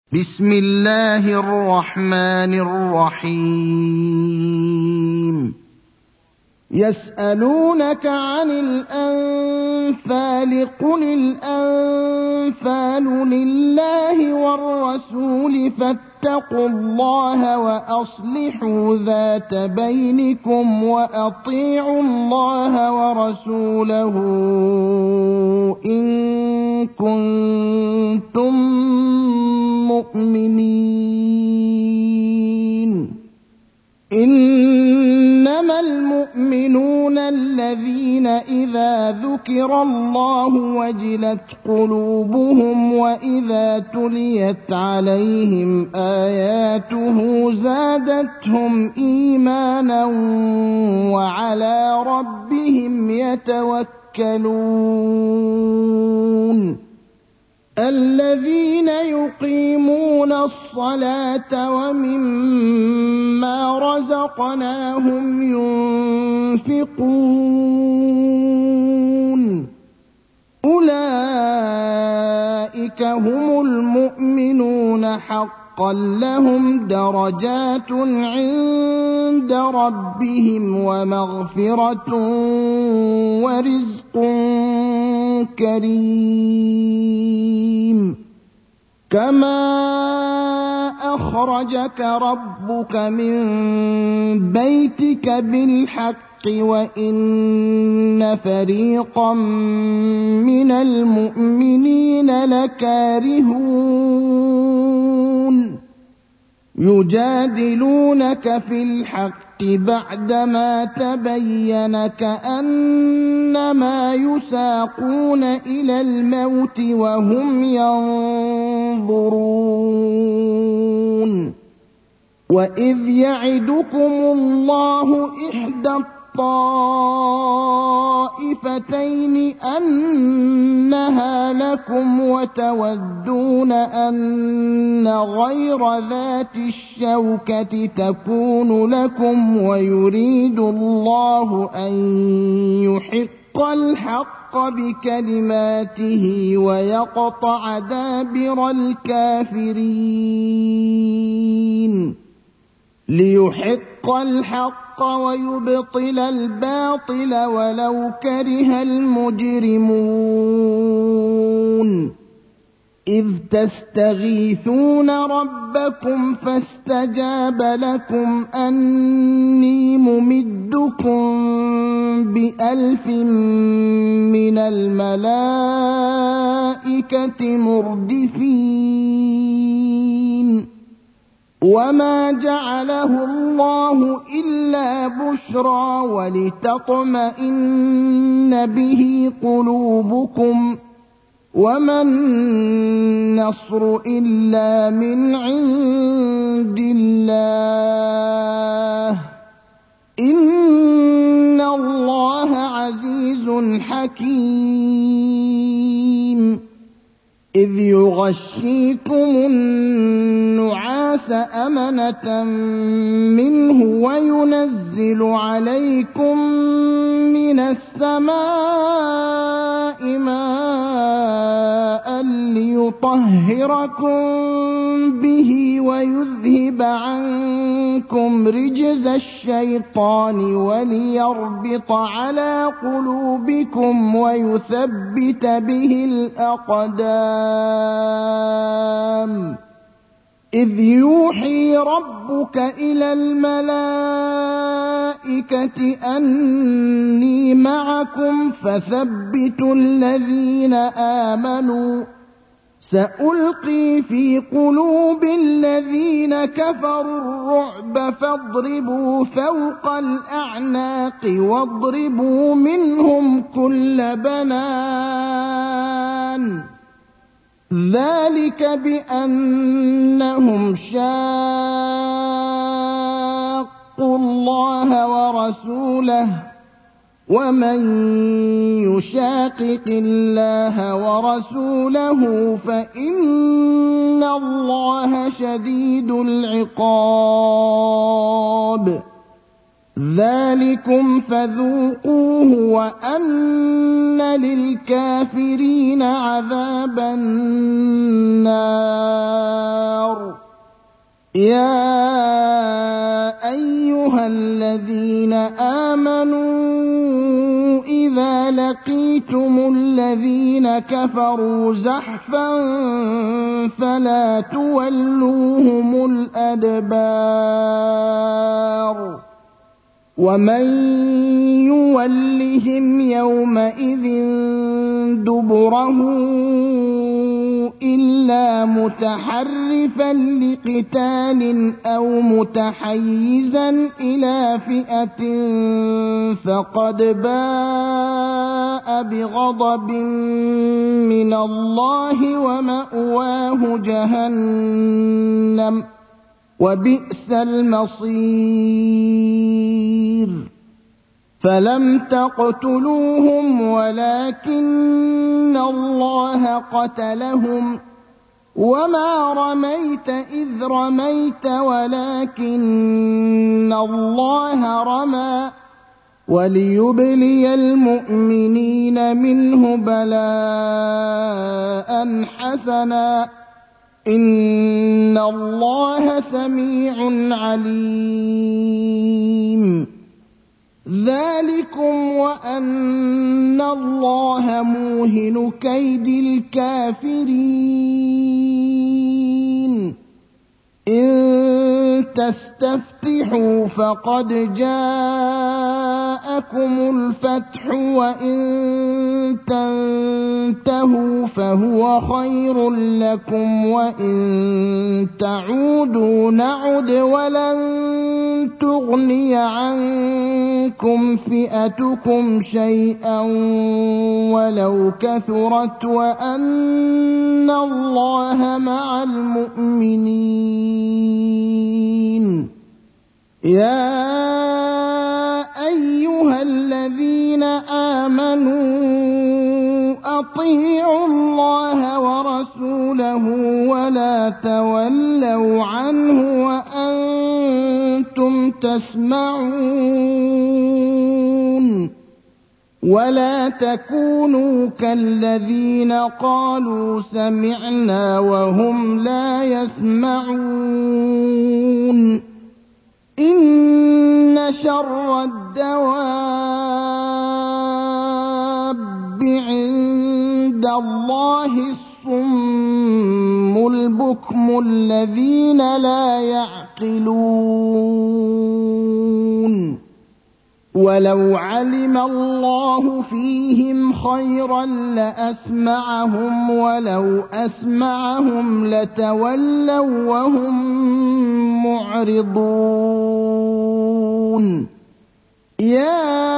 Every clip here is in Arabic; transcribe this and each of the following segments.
بسم الله الرحمن الرحيم يسألونك عن الأنفال قل الأنفال لله والرسول فاتقوا الله وأصلحوا ذات بينكم وأطيعوا الله ورسوله إن كنتم مؤمنين إنما المؤمنون الذين إذا ذكر الله وجلت قلوبهم وإذا تليت عليهم آياته زادتهم إيمانا وعلى ربهم يتوكلون الذين يقيمون الصلاة ومما رزقناهم ينفقون أولئك هم المؤمنون حقا لهم درجات عند ربهم ومغفرة ورزق كريم كما أخرجك ربك من بيتك بالحق وإن فريقا من المؤمنين لكارهون يجادلونك في الحق بعدما تبين كأنما يساقون إلى الموت وهم ينظرون وإذ يعدكم الله إحدى الطائفتين أنها لكم وتودون أن غير ذات الشوكة تكون لكم ويريد الله أن يحق الحق بكلماته ويقطع دابر الكافرين ليحق الحق ويبطل الباطل ولو كره المجرمون إذ تستغيثون ربكم فاستجاب لكم أني ممدكم ب1000 من الملائكة مردفين وما جعله الله إلا بشرى ولتطمئن به قلوبكم وما النصر إلا من عند الله إن الله عزيز حكيم إذ يغشيكم النعاس أمنة منه وينزل عليكم من السماء ماء ليطهركم به ويذهب عنكم رجز الشيطان وليربط على قلوبكم ويثبت به الأقدام إذ يوحي ربك إلى الملائكة أني معكم فثبتوا الذين آمنوا سألقي في قلوب الذين كفروا الرعب فاضربوا فوق الأعناق واضربوا منهم كل بنان ذلك بأنهم شاقوا الله ورسوله ومن يشاقق الله ورسوله فإن الله شديد العقاب ذلكم فذوقوه وأن للكافرين عذاب النار يا أيها الذين آمنوا إذا لقيتم الذين كفروا زحفا فلا تولوهم الأدبار ومن يولهم يومئذ دبره إلا متحرفا لقتال أو متحيزا إلى فئة فقد باء بغضب من الله ومأواه جهنم وبئس المصير فلم تقتلوهم ولكن الله قتلهم وما رميت إذ رميت ولكن الله رمى وليبلي المؤمنين منه بلاء حسنا إن الله سميع عليم ذلكم وأن الله موهن كيد الكافرين إن تستفتحوا فقد جاءكم الفتح وإن تنتهوا فهو خير لكم وإن تعودوا نعد ولن تغني عنكم فئتكم شيئا ولو كثرت وأن الله مع المؤمنين يا أيها الذين آمنوا أطيعوا الله ورسوله ولا تولوا عنه وأنتم تسمعون ولا تكونوا كالذين قالوا سمعنا وهم لا يسمعون إن شر الدواب عند الله الصم البكم الذين لا يعقلون ولو علم الله فيهم خيرا لأسمعهم ولو أسمعهم لتولوا وهم معرضون يا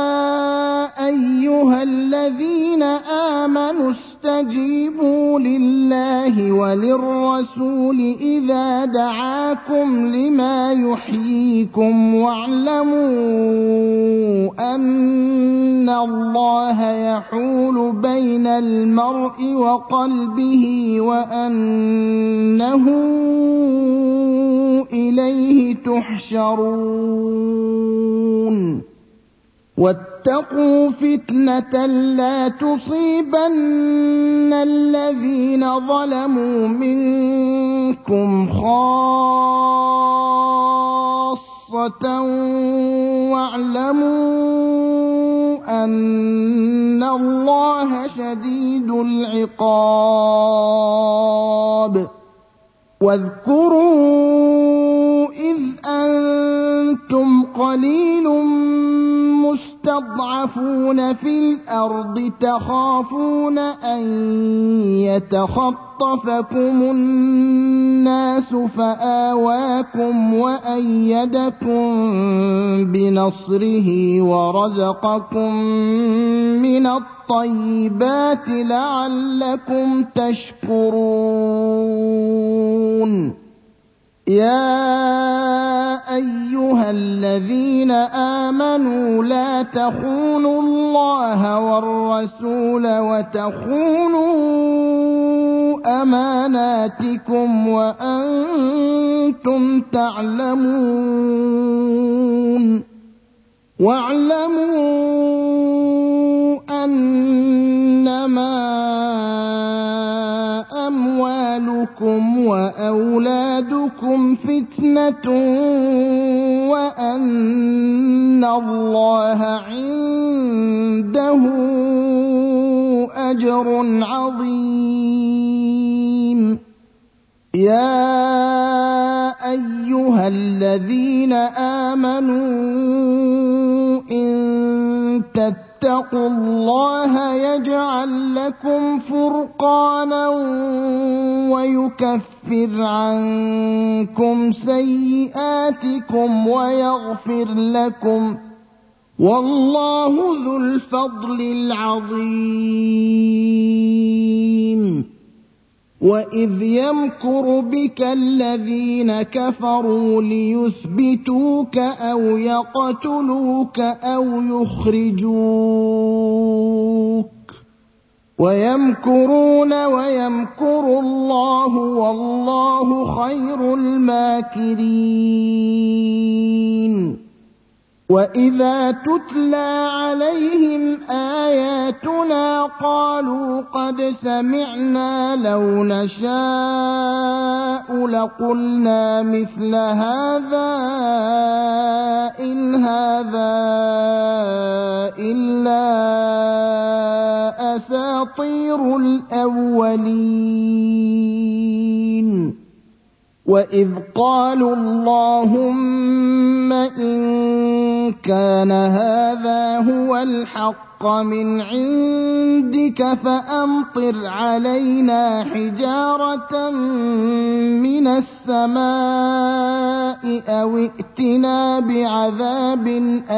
أيها الذين آمنوا استجيبوا لله وللرسول إذا دعاكم لما يحييكم واعلموا أن الله يحول بين المرء وقلبه وأنه إليه تحشرون واتقوا فتنة لا تصيبن الذين ظلموا منكم خاصة واعلموا أن الله شديد العقاب واذكروا إذ أنتم قليل مستضعفون في الأرض تخافون أن يتخطفكم الناس فآواكم وأيدكم بنصره ورزقكم من الطيبات لعلكم تشكرون يا أيها الذين آمنوا لا تخونوا الله والرسول وتخونوا أماناتكم وأنتم تعلمون واعلموا أنما أموالكم أموالكم وأولادكم فتنة وأن الله عنده أجر عظيم. يا أيها الذين آمنوا إن تتقوا الله يجعل لكم فرقانا ويكفر عنكم سيئاتكم ويغفر لكم، والله ذو الفضل العظيم. وإذ يمكر بك الذين كفروا ليثبتوك أو يقتلوك أو يخرجوك ويمكرون ويمكر الله والله خير الماكرين. وإذا تتلى عليهم آياتنا قالوا قد سمعنا لو نشاء لقلنا مثل هذا إن هذا إلا أساطير الأولين. وإذ قالوا اللهم إن كان هذا هو الحق من عندك فأمطر علينا حجارة من السماء أو ائتنا بعذاب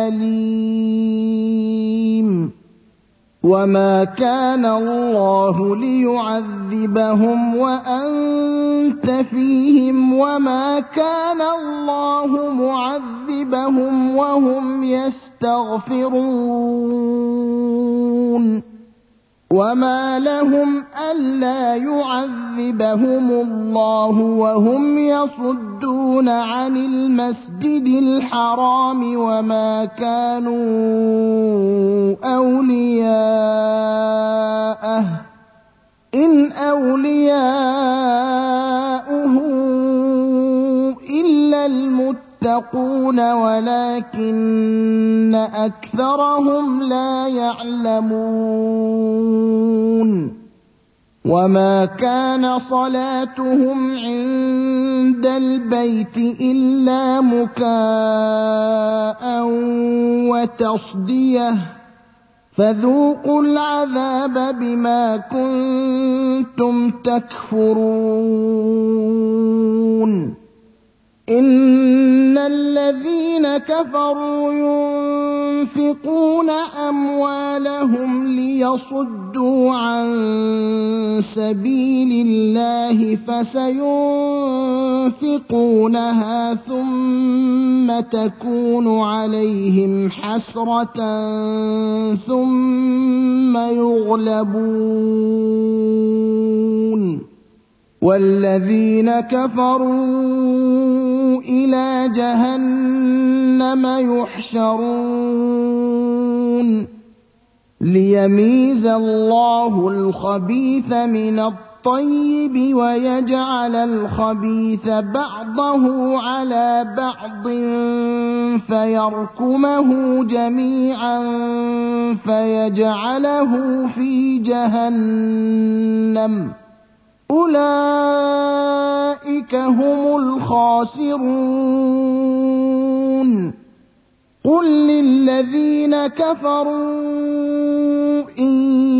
أليم. وما كان الله ليعذبهم وأنت فيهم وما كان الله معذبهم وهم يستغفرون. وما لهم ألا يعذبهم الله وهم يصدون عن المسجد الحرام وما كانوا أولياءه إن أولياؤه إلا المتقون ولكن أكثرهم لا يعلمون. وما كان صلاتهم عند البيت إلا مكاء وتصدية فذوقوا العذاب بما كنتم تكفرون. إن الذين كفروا ينفقون أموالهم ليصدوا عن سبيل الله فسينفقونها ثم تكون عليهم حسرة ثم يغلبون والذين كفروا إلى جهنم يحشرون ليميز الله الخبيث من الطيب ويجعل الخبيث بعضه على بعض فيركمه جميعا فيجعله في جهنم أولئك هم الخاسرون. قل للذين كفروا إن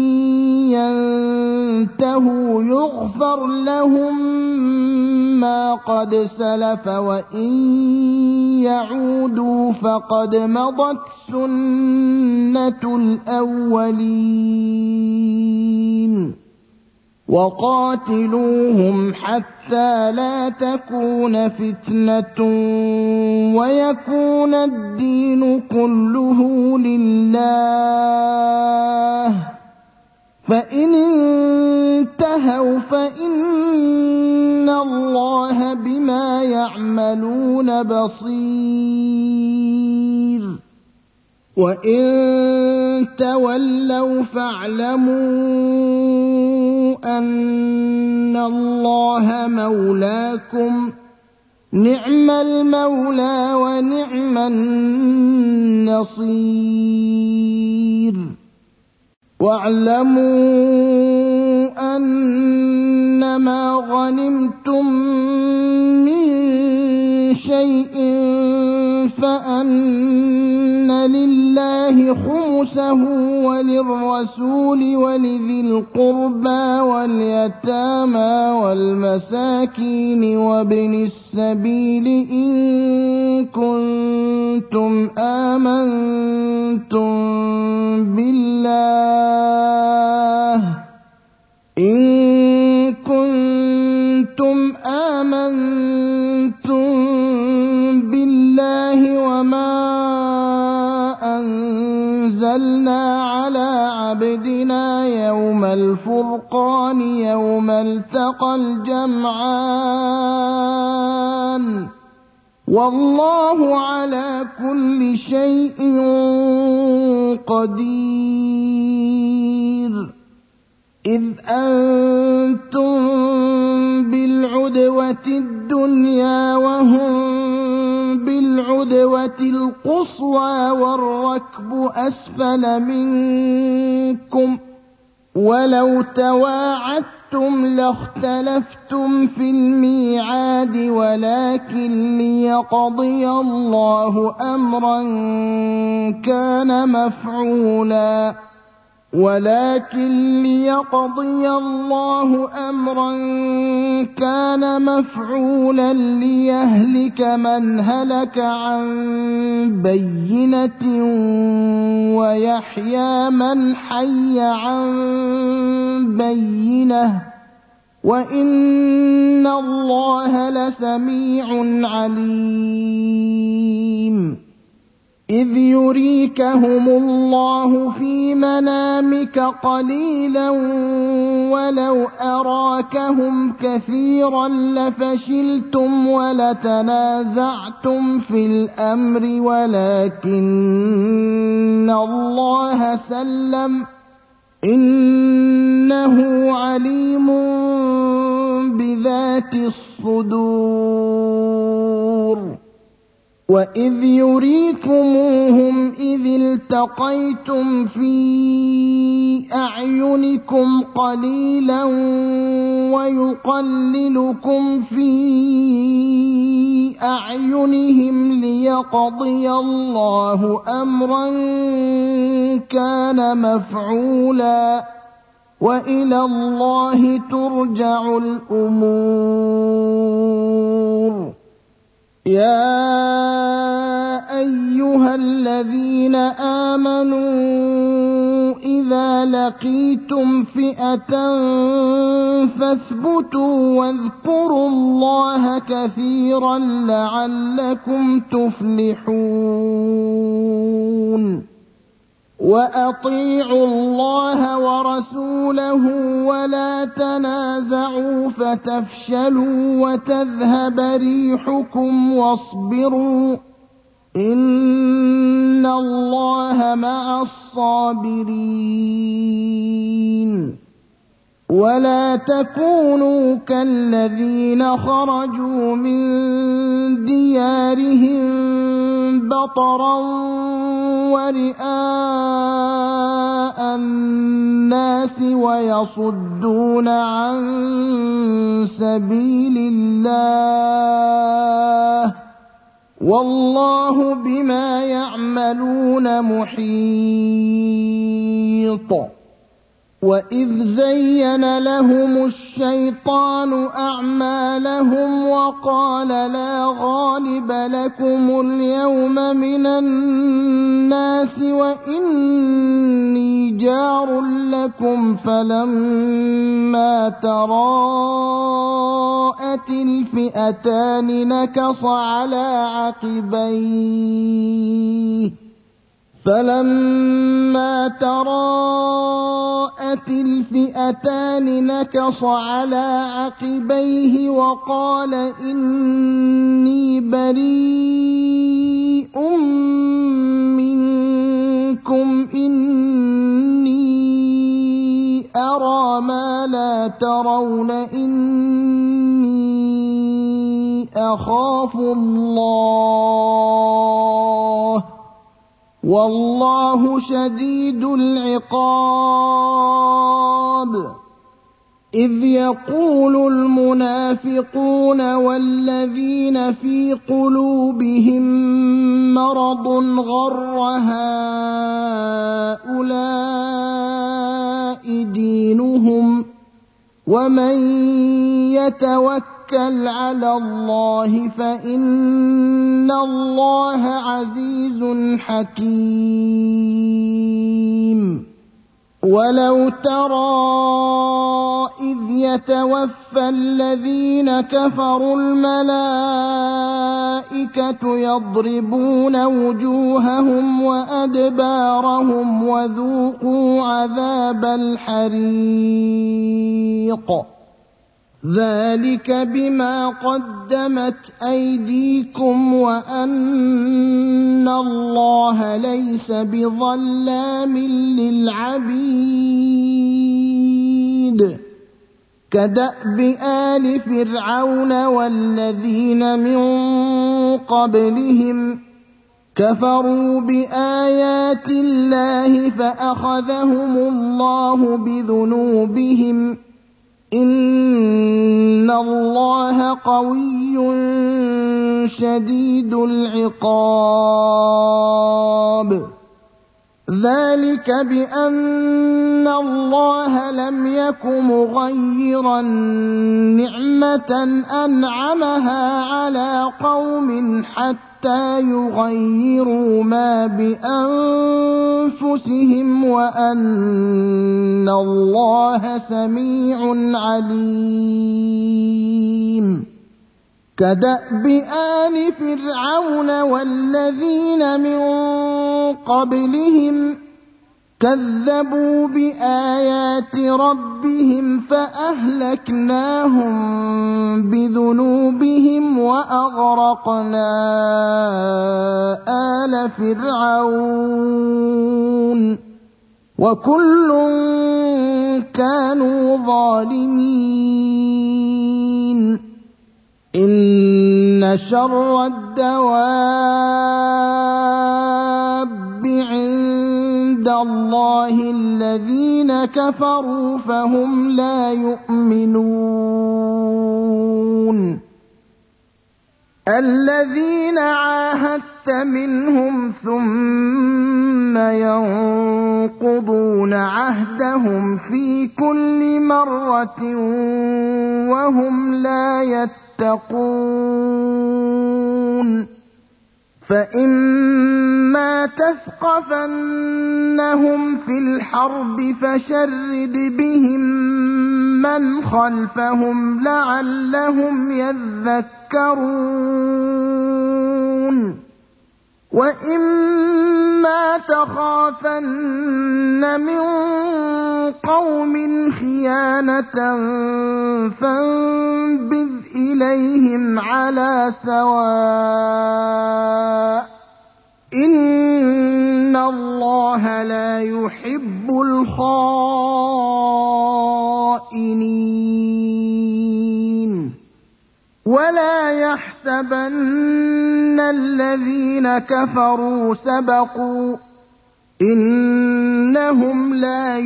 ينتهوا يغفر لهم ما قد سلف وإن يعودوا فقد مضت سنة الأولين. وقاتلوهم حتى لا تكون فتنة ويكون الدين كله لله فإن انتهوا فإن الله بما يعملون بصير. وإن تولوا فاعلموا أن الله مولاكم نعم المولى ونعم النصير واعلموا أنما غنمتم من شيء فأن لله خمسه وللرسول ولذي القربى واليتامى والمساكين وابن السبيل إن كنتم آمنتم بالله وما أنزلنا على عبدنا يوم الفرقان يوم التقى الجمعان والله على كل شيء قدير إذ أنتم بالعدوة الدنيا وهم بالعدوة القصوى والركب أسفل منكم ولو تواعدتم لاختلفتم في الميعاد ولكن ليقضي الله أمرا كان مفعولا ليهلك من هلك عن بينة ويحيى من حي عن بينة وإن الله لسميع عليم إذ يريكهم الله في منامك قليلا ولو أراكهم كثيرا لفشلتم ولتنازعتم في الأمر ولكن الله سلم إنه عليم بذات الصدور وإذ يريكموهم إذ التقيتم في أعينكم قليلا ويقللكم في أعينهم ليقضي الله أمرا كان مفعولا وإلى الله ترجع الأمور يا أيها الذين آمنوا إذا لقيتم فئة فاثبتوا واذكروا الله كثيرا لعلكم تفلحون وأطيعوا الله ورسوله ولا تنازعوا فتفشلوا وتذهب ريحكم واصبروا إن الله مع الصابرين ولا تكونوا كالذين خرجوا من ديارهم بطرا ورئاء الناس ويصدون عن سبيل الله والله بما يعملون محيط وإذ زين لهم الشيطان أعمالهم وقال لا غالب لكم اليوم من الناس وإني جار لكم فلما تراءت الفئتان نكص على عقبيه وقال إني بريء منكم إني أرى أرى ما لا ترون إني أخاف الله والله شديد العقاب إذ يقول المنافقون والذين في قلوبهم مرض غر هؤلاء دينهم ومن يتوكل على الله فإن الله عزيز حكيم ولو ترى إذ يتوفى الذين كفروا الملائكة يضربون وجوههم وأدبارهم وذوقوا عذاب الحريق ذلك بما قدمت أيديكم وأن الله ليس بظلام للعبيد كدأب آل فرعون والذين من قبلهم كفروا بآيات الله فأخذهم الله بذنوبهم إن الله قوي شديد العقاب ذلك بأن الله لم يك مغيرا نعمة أنعمها على قوم حتى يغيروا ما بأنفسهم وأن الله سميع عليم كدأب آل فرعون والذين من قبلهم كذبوا بآيات ربهم فأهلكناهم بذنوبهم وأغرقنا آل فرعون وكل كانوا ظالمين إن شر الدواب عند الله الذين كفروا فهم لا يؤمنون الذين عاهدت منهم ثم ينقضون عهدهم في كل مرة وهم لا يتقون فإما تثقفنهم في الحرب فشرد بهم من خلفهم لعلهم يذكرون وإما تخافن من قوم خيانة فانبذ إليهم على سواء إن الله لا يحب الخائنين ولا يحسبن الذين كفروا سبقوا إنهم لا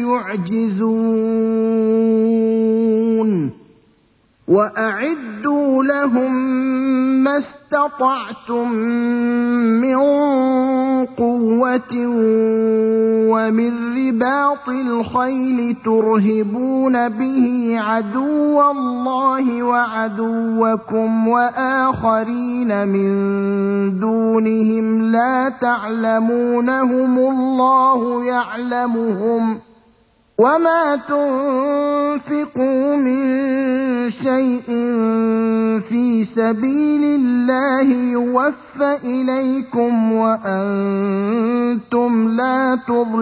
يعجزون وأعدوا لهم ما استطعتم من قوة ومن رباط الخيل ترهبون به عدو الله وعدوكم وآخرين من دونهم لا تعلمونهم الله يعلمهم وما تنفقوا من شيء في سبيل الله يوفى إليكم وأنتم لا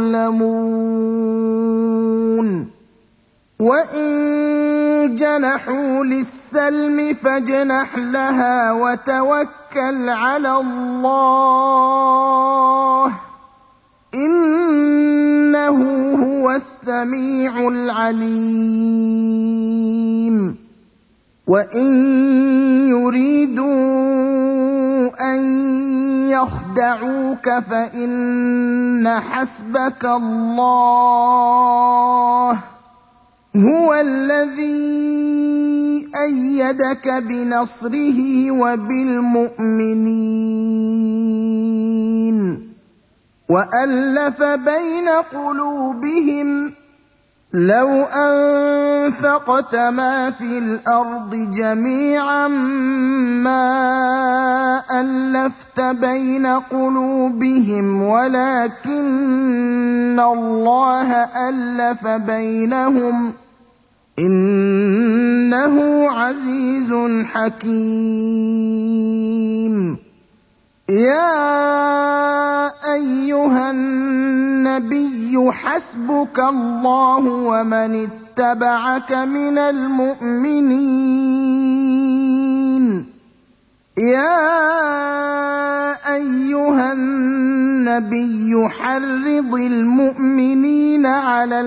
تظلمون وإن جنحوا للسلم فاجنح لها وتوكل على الله إنك إِنَّهُ هُوَ السَّمِيعُ الْعَلِيمُ وَإِن يُرِيدُوا أَن يَخْدَعُوكَ فَإِنَّ حَسْبَكَ اللَّهُ هُوَ الَّذِي أَيَّدَكَ بِنَصْرِهِ وَبِالْمُؤْمِنِينَ وَأَلَّفَ بَيْنَ قُلُوبِهِمْ لَوْ أَنفَقْتَ مَا فِي الْأَرْضِ جَمِيعًا مَّا أَلَّفْتَ بَيْنَ قُلُوبِهِمْ وَلَكِنَّ اللَّهَ أَلَّفَ بَيْنَهُمْ إِنَّهُ عَزِيزٌ حَكِيمٌ يَا أَيُّهَا النَّبِيُّ حَسْبُكَ اللَّهُ وَمَنِ اتَّبَعَكَ مِنَ الْمُؤْمِنِينَ يَا أَيُّهَا النَّبِيُّ حَرِّضِ الْمُؤْمِنِينَ عَلَى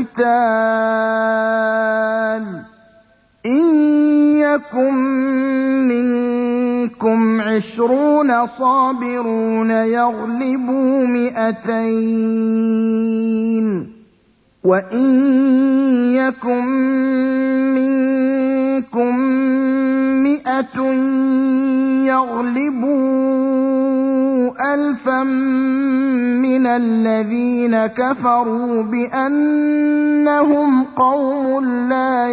الْقِتَالِ إِن يَكُن مِّنكُمْ 20 صَابِرُونَ يَغْلِبُوا 200 وَإِن يَكُن مِّنكُم 100 يَغْلِبُوا 1000 مِّنَ الَّذِينَ كَفَرُوا بِأَنَّهُمْ قَوْمٌ لَّا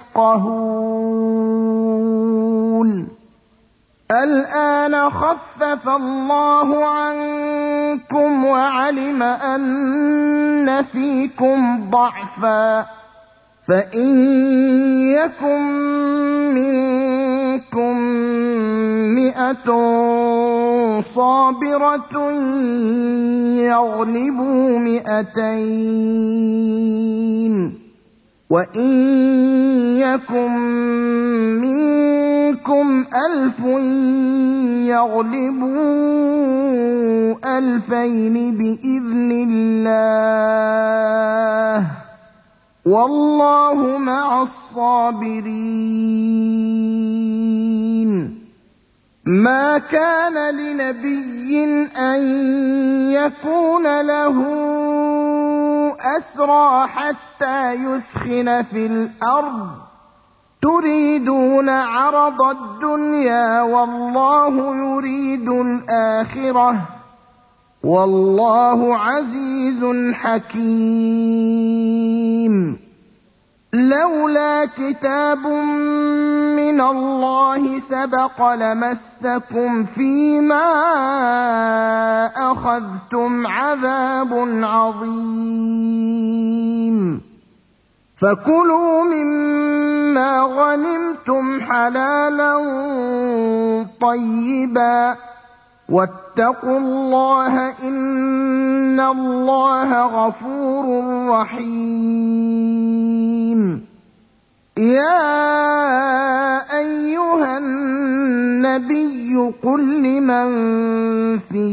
يَفْقَهُونَ الْآنَ خَفَّفَ اللَّهُ عَنكُمْ وَعَلِمَ أَنَّ فِيكُمْ ضَعْفًا فَإِن يَكُن مِّنكُم 100 صَابِرَةٌ يَغْلِبُوا 200 وَإِن يَكُن مِّنكُمْ 1000 يَغْلِبُوا 2000 بِإِذْنِ اللَّهِ وَاللَّهُ مَعَ الصَّابِرِينَ مَا كَانَ لِنَبِيٍّ أَن يَكُونَ لَهُ أَسْرَىٰ حَتَّىٰ يُثْخِنَ فِي الْأَرْضِ تُرِيدُونَ عَرَضَ الدُّنْيَا وَاللَّهُ يُرِيدُ الْآخِرَةَ وَاللَّهُ عَزِيزٌ حَكِيمٌ لَوْلَا كِتَابٌ مِّنَ اللَّهِ سَبَقَ لَمَسَّكُمْ فِيمَا أَخَذْتُمْ عَذَابٌ عَظِيمٌ فَكُلُوا مِمَّا غَنِمْتُمْ حَلَالًا طَيِّبًا وَاتَّقُوا اللَّهَ إِنَّ اللَّهَ غَفُورٌ رَّحِيمٌ يَا أَيُّهَا النَّبِيُّ قُل لِّمَن فِي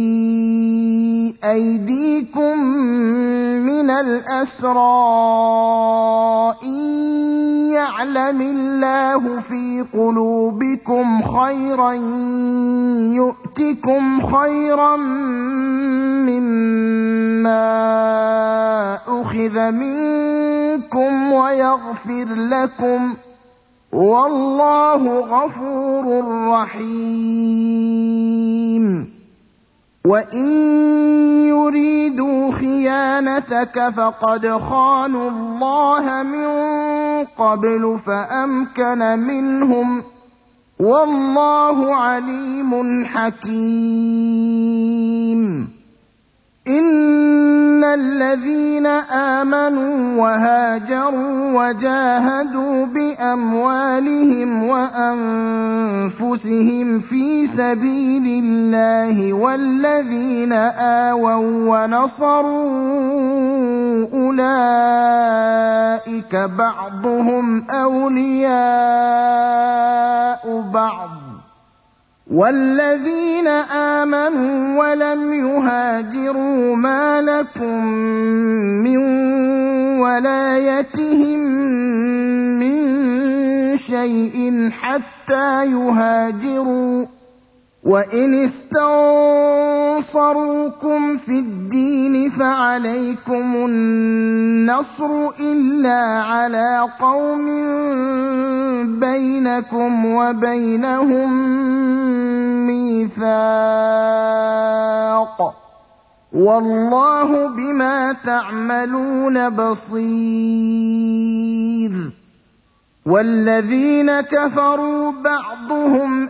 أَيْدِيكُم مِّنَ الْأَسْرَىٰ إِن يَعْلَمِ اللَّهُ فِي قُلُوبِكُمْ خَيْرًا يُؤْتِكُمْ خَيْرًا مِّمَّا أُخِذَ مِنكُمْ وَيَغْفِرْ لَكُمْ وَاللَّهُ غَفُورٌ رَّحِيمٌ وَإِن يُرِيدُوا خِيَانَتَكَ فَقَدْ خَانُوا اللَّهَ مِن قَبْلُ فَأَمْكَنَ مِنْهُمْ وَاللَّهُ عَلِيمٌ حَكِيمٌ إِنَّ الَّذِينَ آمَنُوا وَهَاجَرُوا وَجَاهَدُوا بِأَمْوَالِهِمْ وَأَنفُسِهِمْ فِي سَبِيلِ اللَّهِ وَالَّذِينَ آوَوا وَّنَصَرُوا أُولَٰئِكَ بَعْضُهُمْ أَوْلِيَاءُ بَعْضٍ والذين آمنوا ولم يهاجروا ما لكم من ولايتهم من شيء حتى يهاجروا وإن استنصروكم في الدين فعليكم النصر إلا على قوم بينكم وبينهم ميثاق والله بما تعملون بصير والذين كفروا بعضهم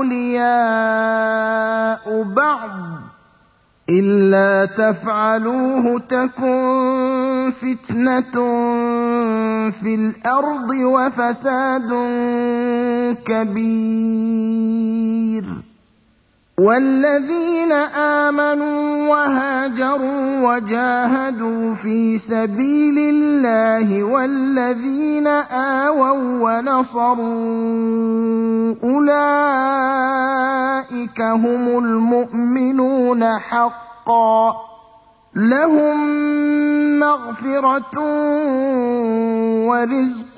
أولياء بعض إلا تفعلوه تكن فتنة في الأرض وفساد كبير والذين آمنوا وهاجروا وجاهدوا في سبيل الله والذين آووا ونصروا أولئك هم المؤمنون حقا لهم مغفرة ورزق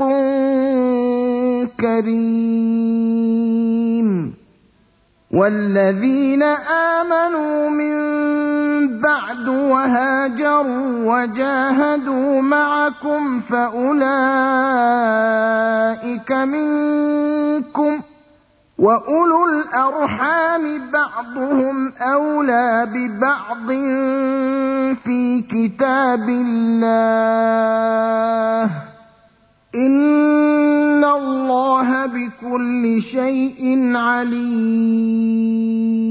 كريم والذين آمنوا من بعد وهاجروا وجاهدوا معكم فأولئك منكم وأولو الأرحام بعضهم أولى ببعض في كتاب الله إن الله بكل شيء عليم